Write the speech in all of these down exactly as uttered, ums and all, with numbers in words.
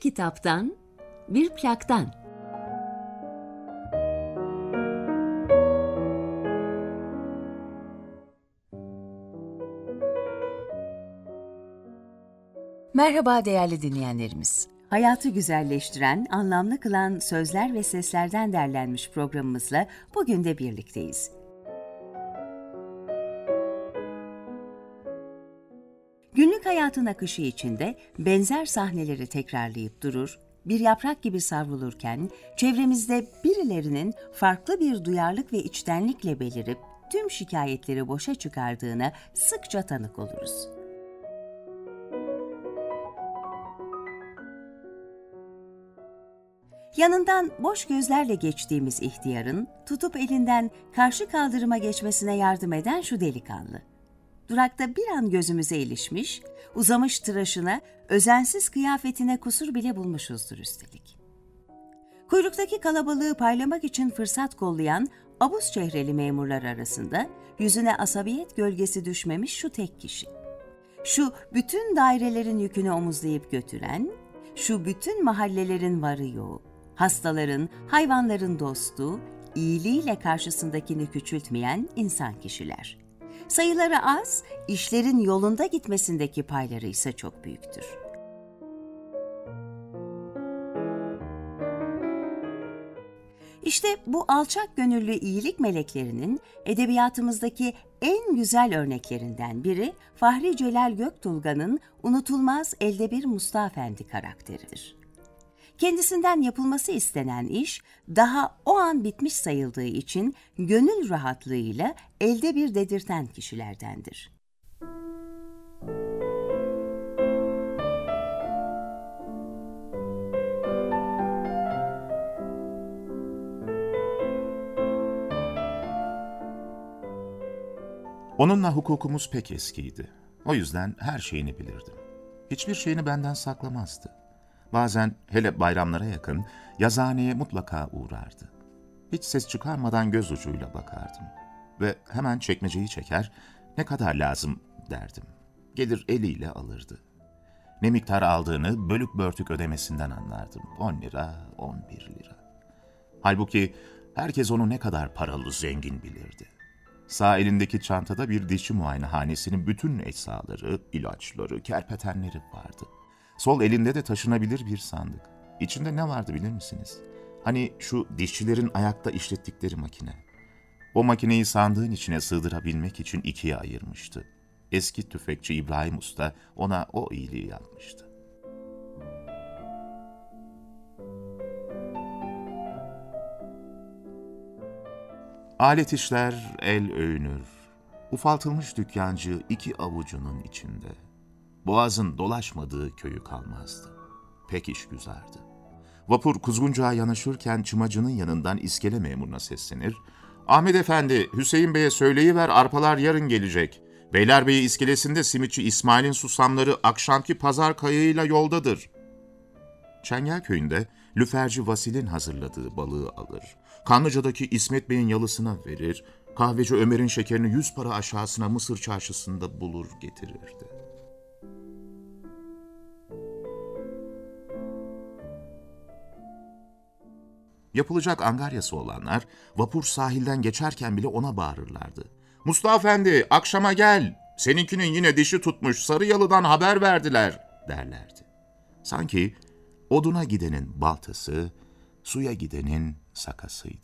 kitaptan, bir plaktan. Merhaba değerli dinleyenlerimiz. Hayatı güzelleştiren, anlamlı kılan sözler ve seslerden derlenmiş programımızla bugün de birlikteyiz. Günlük hayatın akışı içinde benzer sahneleri tekrarlayıp durur, bir yaprak gibi savrulurken çevremizde birilerinin farklı bir duyarlılık ve içtenlikle belirip tüm şikayetleri boşa çıkardığına sıkça tanık oluruz. Yanından boş gözlerle geçtiğimiz ihtiyarın tutup elinden karşı kaldırıma geçmesine yardım eden şu delikanlı. Durakta bir an gözümüze ilişmiş, uzamış tıraşına, özensiz kıyafetine kusur bile bulmuşuzdur üstelik. Kuyruktaki kalabalığı paylamak için fırsat kollayan abuz çehreli memurlar arasında yüzüne asabiyet gölgesi düşmemiş şu tek kişi. Şu bütün dairelerin yükünü omuzlayıp götüren, şu bütün mahallelerin varı yoğu, hastaların, hayvanların dostu, iyiliğiyle karşısındakini küçültmeyen insan kişiler. Sayıları az, işlerin yolunda gitmesindeki payları ise çok büyüktür. İşte bu alçak gönüllü iyilik meleklerinin edebiyatımızdaki en güzel örneklerinden biri Fahri Celal Göktulga'nın unutulmaz Elde Bir Mustafa Efendi karakteridir. Kendisinden yapılması istenen iş daha o an bitmiş sayıldığı için gönül rahatlığıyla elde bir dedirten kişilerdendir. Onunla hukukumuz pek eskiydi. O yüzden her şeyini bilirdim. Hiçbir şeyini benden saklamazdı. Bazen hele bayramlara yakın yazıhaneye mutlaka uğrardı. Hiç ses çıkarmadan göz ucuyla bakardım. Ve hemen çekmeceyi çeker, ne kadar lazım derdim. Gelir eliyle alırdı. Ne miktar aldığını bölük börtük ödemesinden anlardım. On lira, on bir lira. Halbuki herkes onu ne kadar paralı zengin bilirdi. Sağ elindeki çantada bir dişçi muayenehanesinin bütün eczaları, ilaçları, kerpetenleri vardı. Sol elinde de taşınabilir bir sandık. İçinde ne vardı bilir misiniz? Hani şu dişçilerin ayakta işlettikleri makine. O makineyi sandığın içine sığdırabilmek için ikiye ayırmıştı. Eski tüfekçi İbrahim Usta ona o iyiliği yapmıştı. Alet işler el övünür. Ufaltılmış dükkancı iki avucunun içinde. Boğazın dolaşmadığı köyü kalmazdı. Pek iş güzeldi. Vapur Kuzguncuğa yanaşırken çımacının yanından iskele memuruna seslenir. Ahmet Efendi, Hüseyin Bey'e söyleyiver arpalar yarın gelecek. Beylerbeyi iskelesinde simitçi İsmail'in susamları akşamki pazar kayığıyla yoldadır. Çengelköy'ünde lüferci Vasil'in hazırladığı balığı alır. Kanlıca'daki İsmet Bey'in yalısına verir. Kahveci Ömer'in şekerini yüz para aşağısına Mısır çarşısında bulur getirirdi. Yapılacak angaryası olanlar vapur sahilden geçerken bile ona bağırırlardı. Mustafa Efendi, akşama gel. Seninkinin yine dişi tutmuş, Sarıyalı'dan haber verdiler derlerdi. Sanki oduna gidenin baltası, suya gidenin sakasıydı.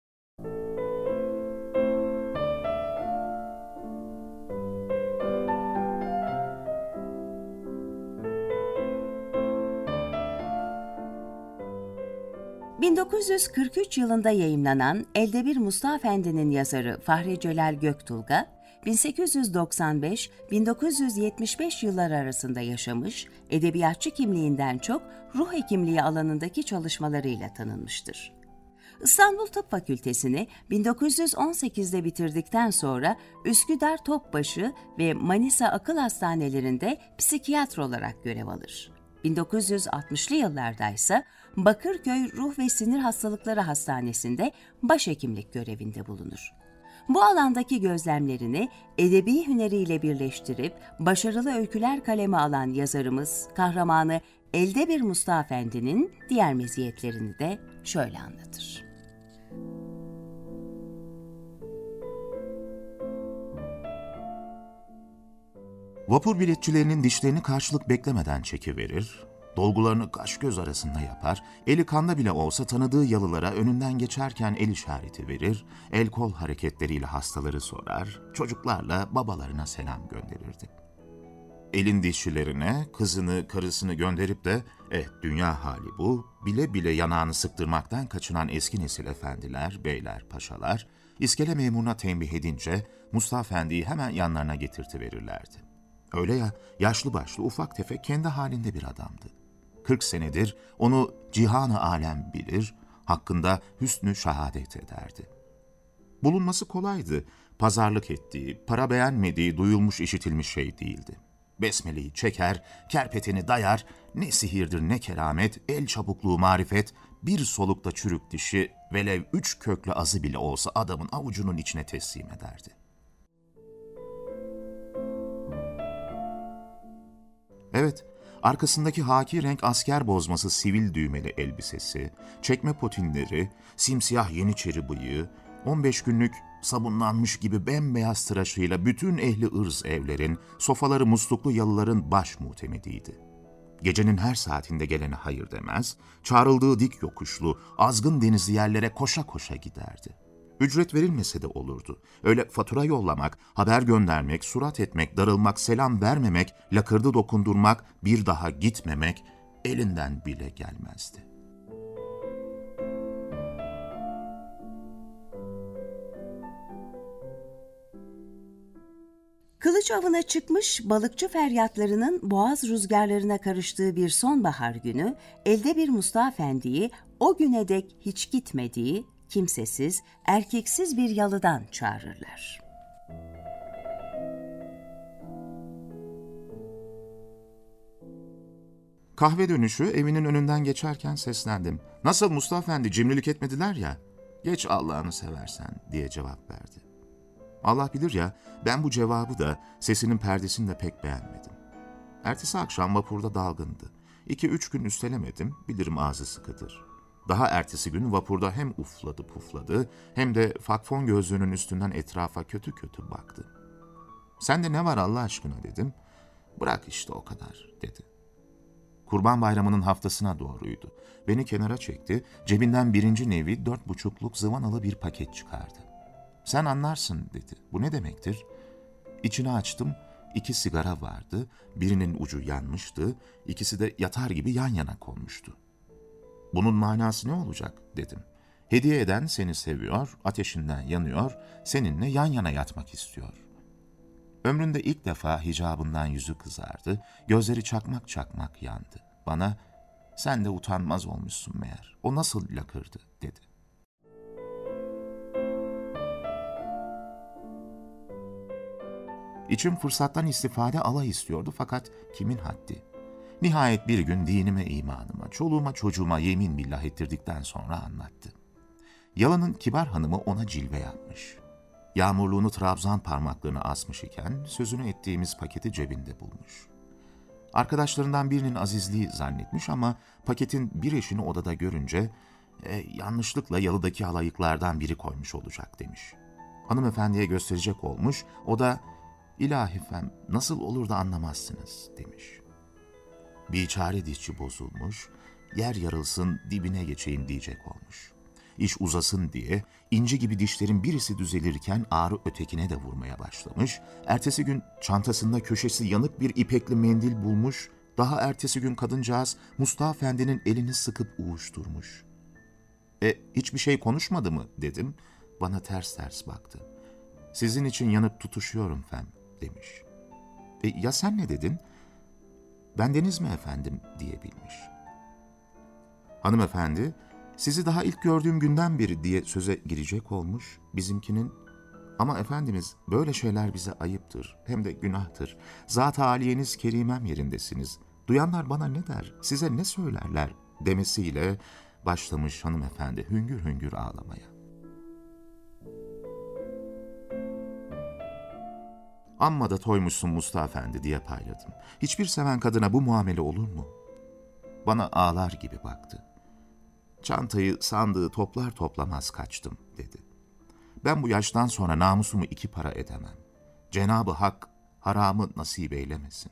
bin dokuz yüz kırk üç yılında yayımlanan Elde Bir Mustafa Efendi'nin yazarı Fahri Celal Göktulga, bin sekiz yüz doksan beş - bin dokuz yüz yetmiş beş yılları arasında yaşamış, edebiyatçı kimliğinden çok ruh hekimliği alanındaki çalışmalarıyla tanınmıştır. İstanbul Tıp Fakültesini bin dokuz yüz on sekizde bitirdikten sonra Üsküdar Topbaşı ve Manisa Akıl Hastanelerinde psikiyatr olarak görev alır. bin dokuz yüz altmışlı yıllarda ise Bakırköy Ruh ve Sinir Hastalıkları Hastanesi'nde başhekimlik görevinde bulunur. Bu alandaki gözlemlerini edebi hüneriyle birleştirip başarılı öyküler kaleme alan yazarımız, kahramanı Elde bir Mustafa Efendi'nin diğer meziyetlerini de şöyle anlatır. Vapur biletçilerinin dişlerini karşılık beklemeden çekiverir, dolgularını kaş göz arasında yapar, eli kanda bile olsa tanıdığı yalılara önünden geçerken el işareti verir, el kol hareketleriyle hastaları sorar, çocuklarla babalarına selam gönderirdi. Elin dişçilerine kızını, karısını gönderip de eh dünya hali bu, bile bile yanağını sıktırmaktan kaçınan eski nesil efendiler, beyler, paşalar, iskele memuruna tembih edince Mustafa Efendi'yi hemen yanlarına getirtiverirlerdi. Öyle ya, yaşlı başlı, ufak tefek, kendi halinde bir adamdı. Kırk senedir onu cihan-ı alem bilir, hakkında hüsnü şehadet ederdi. Bulunması kolaydı, pazarlık ettiği, para beğenmediği duyulmuş işitilmiş şey değildi. Besmele'yi çeker, kerpeteni dayar, ne sihirdir ne keramet, el çabukluğu marifet, bir solukta çürük dişi, velev üç köklü azı bile olsa adamın avucunun içine teslim ederdi. Evet, arkasındaki haki renk asker bozması sivil düğmeli elbisesi, çekme potinleri, simsiyah yeniçeri bıyığı, on beş günlük sabunlanmış gibi bembeyaz tıraşıyla bütün ehli ırz evlerin, sofaları musluklu yalıların baş muhtemediydi. Gecenin her saatinde gelene hayır demez, çağrıldığı dik yokuşlu, azgın denizli yerlere koşa koşa giderdi. Ücret verilmese de olurdu. Öyle fatura yollamak, haber göndermek, surat etmek, darılmak, selam vermemek, lakırdı dokundurmak, bir daha gitmemek elinden bile gelmezdi. Kılıç avına çıkmış balıkçı feryatlarının boğaz rüzgarlarına karıştığı bir sonbahar günü, elde bir Mustafa Efendi'yi o güne dek hiç gitmediği, kimsesiz, erkeksiz bir yalıdan çağırırlar. Kahve dönüşü evinin önünden geçerken seslendim. "Nasıl Mustafa Efendi, cimrilik etmediler ya?" "Geç Allah'ını seversen," diye cevap verdi. Allah bilir ya, ben bu cevabı da sesinin perdesini de pek beğenmedim. Ertesi akşam vapurda dalgındı. İki üç gün üstelemedim, bilirim ağzı sıkıdır. Daha ertesi gün vapurda hem ufladı pufladı hem de fakfon gözlüğünün üstünden etrafa kötü kötü baktı. "Sende ne var Allah aşkına?" dedim. "Bırak işte o kadar," dedi. Kurban Bayramı'nın haftasına doğruydu. Beni kenara çekti, cebinden birinci nevi dört buçukluk zıvanalı bir paket çıkardı. "Sen anlarsın," dedi. "Bu ne demektir?" İçini açtım, iki sigara vardı, birinin ucu yanmıştı, ikisi de yatar gibi yan yana konmuştu. "Bunun manası ne olacak?" dedim. "Hediye eden seni seviyor, ateşinden yanıyor, seninle yan yana yatmak istiyor." Ömründe ilk defa hicabından yüzü kızardı, gözleri çakmak çakmak yandı. Bana, "Sen de utanmaz olmuşsun meğer, o nasıl lakırdı?" dedi. İçim fırsattan istifade alay istiyordu fakat kimin haddi? Nihayet bir gün dinime, imanıma, çoluğuma çocuğuma yemin billah ettirdikten sonra anlattı. Yalanın kibar hanımı ona cilve yapmış. Yağmurluğunu trabzan parmaklarına asmış iken sözünü ettiğimiz paketi cebinde bulmuş. Arkadaşlarından birinin azizliği zannetmiş ama paketin bir eşini odada görünce e, yanlışlıkla yalıdaki halayıklardan biri koymuş olacak demiş. Hanımefendiye gösterecek olmuş, o da "İlahi fem, nasıl olur da anlamazsınız," demiş. Biçare dişçi bozulmuş, yer yarılsın dibine geçeyim diyecek olmuş. İş uzasın diye inci gibi dişlerin birisi düzelirken ağrı ötekine de vurmaya başlamış. Ertesi gün çantasında köşesi yanık bir ipekli mendil bulmuş. Daha ertesi gün kadıncağız Mustafa Efendi'nin elini sıkıp uğuşturmuş. "E hiçbir şey konuşmadı mı?" dedim. Bana ters ters baktı. "Sizin için yanıp tutuşuyorum fem," demiş. "E ya sen ne dedin?" "Bendeniz mi efendim?" diyebilmiş. Hanımefendi, "Sizi daha ilk gördüğüm günden beri," diye söze girecek olmuş. Bizimkinin, "Ama efendimiz böyle şeyler bize ayıptır, hem de günahtır. Zat-ı aliyeniz kerimem yerindesiniz. Duyanlar bana ne der, size ne söylerler," demesiyle başlamış hanımefendi hüngür hüngür ağlamaya. "Amma da toymuşsun Mustafa Efendi," diye payladım. "Hiçbir seven kadına bu muamele olur mu?" bana ağlar gibi baktı. Çantayı, sandığı toplar toplamaz kaçtım, dedi. Ben bu yaştan sonra namusumu iki para edemem. Cenab-ı Hak haramı nasip eylemesin.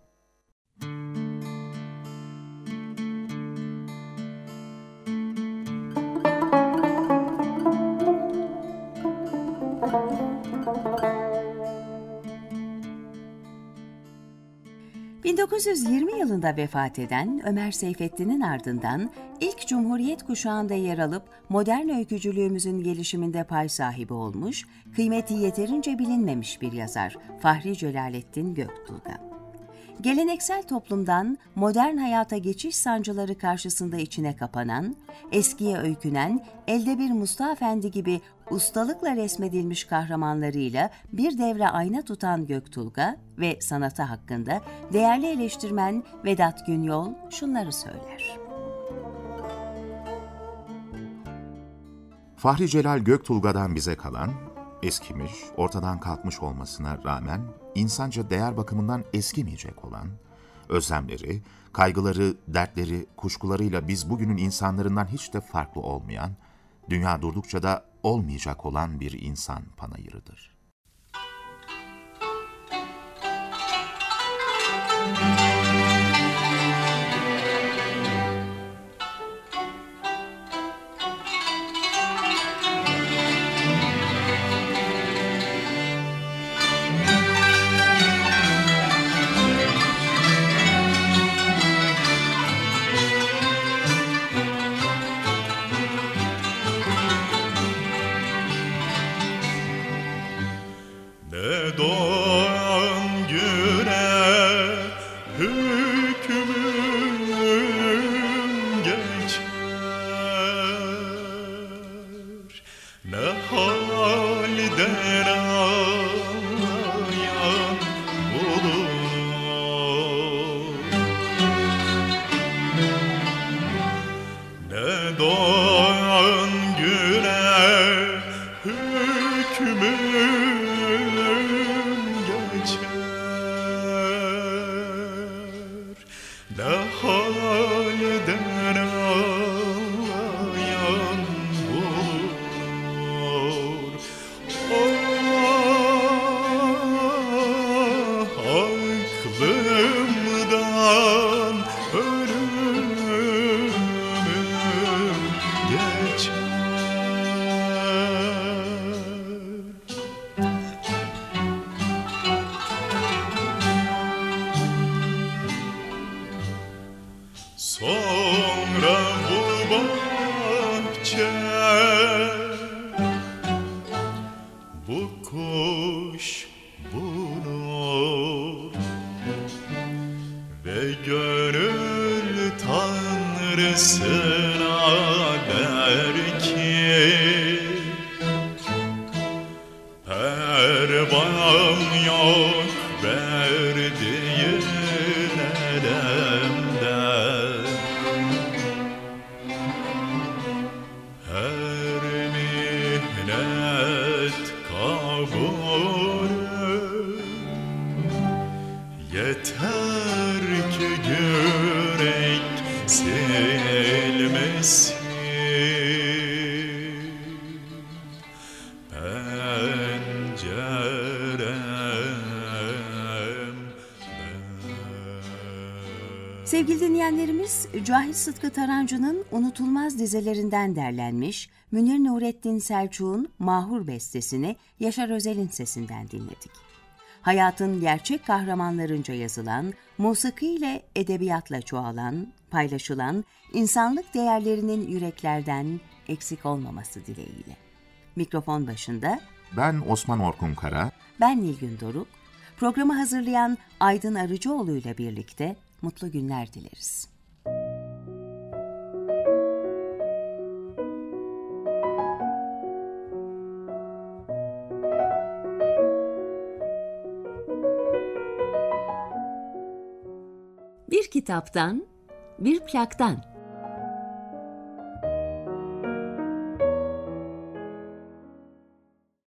bin dokuz yüz yirmi yılında vefat eden Ömer Seyfettin'in ardından ilk Cumhuriyet kuşağında yer alıp modern öykücülüğümüzün gelişiminde pay sahibi olmuş, kıymeti yeterince bilinmemiş bir yazar Fahri Celalettin Göktulga. Geleneksel toplumdan modern hayata geçiş sancıları karşısında içine kapanan, eskiye öykünen, elde bir Mustafa Efendi gibi ustalıkla resmedilmiş kahramanlarıyla bir devre ayna tutan Göktulga ve sanatı hakkında değerli eleştirmen Vedat Günyol şunları söyler. Fahri Celal Göktulga'dan bize kalan, eskimiş, ortadan kalkmış olmasına rağmen insanca değer bakımından eskimeyecek olan, özlemleri, kaygıları, dertleri, kuşkularıyla biz bugünün insanlarından hiç de farklı olmayan, dünya durdukça da olmayacak olan bir insan panayırıdır. Ne doğan güne hükmüm geçer, ne halden anlayan bulunur, ne doğan güne hükmüm ne halden ağlayan bulur. Ah, aklımdan ölümüm geçer. Sonra bu bahçe, bu kuş bulur ve gönül tanrısına der ki, pervam yok verdiğin elemden. Her mihnet kabulü yeter ki yürek silmesin. Sevgili dinleyenlerimiz, Cahit Sıtkı Tarancı'nın unutulmaz dizelerinden derlenmiş Münir Nurettin Selçuk'un Mahur bestesini Yaşar Özel'in sesinden dinledik. Hayatın gerçek kahramanlarınca yazılan, musikiyle, edebiyatla çoğalan, paylaşılan, insanlık değerlerinin yüreklerden eksik olmaması dileğiyle. Mikrofon başında Ben Osman Orkun Kara, ben Nilgün Doruk, programı hazırlayan Aydın Arıcıoğlu ile birlikte mutlu günler dileriz. Bir kitaptan, bir plaktan.